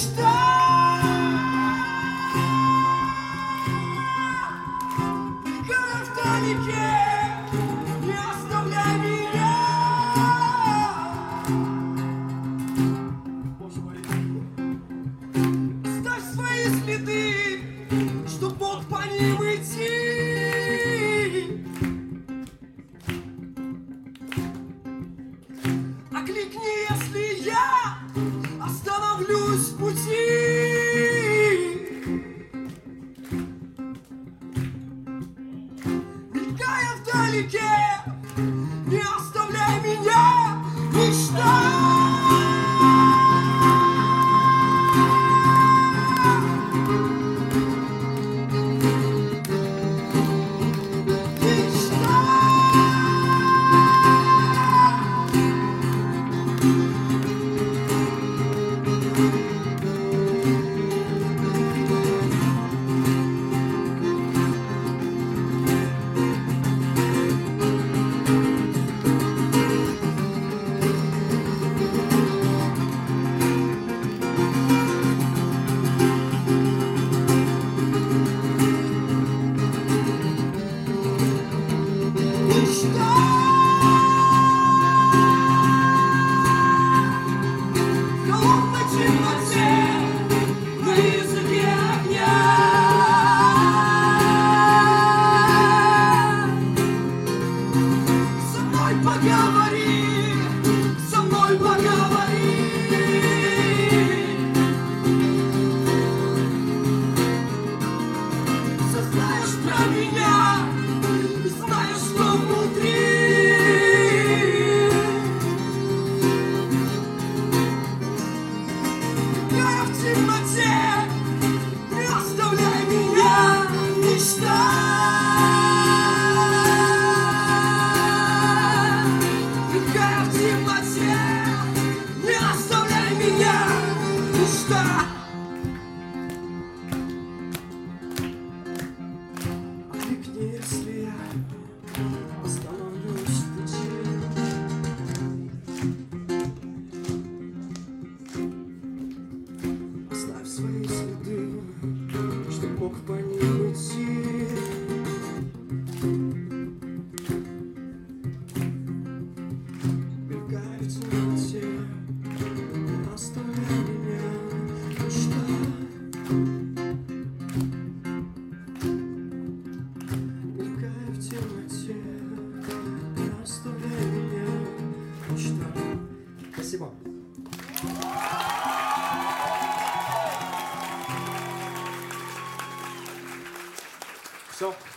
мечта. Мелькая вдалеке, не оставляй меня. Оставь свои следы, чтоб мог по ним идти. Окликни, если я остановлюсь в пути. Мелькая вдалеке, не оставляй меня, мечта. Поговори, со мной поговори. Все знаешь про меня, знаешь, что внутри. Я в темноте, не оставляй меня, мечта. Не оставляй меня, мечта. Окликни, если я остановлюсь в пути. Оставь свои следы, чтоб мог по ним идти. Мелькай в темноте, не оставляй меня, мечта. Мелькай в темноте, не оставляй меня, мечта. Спасибо. Все.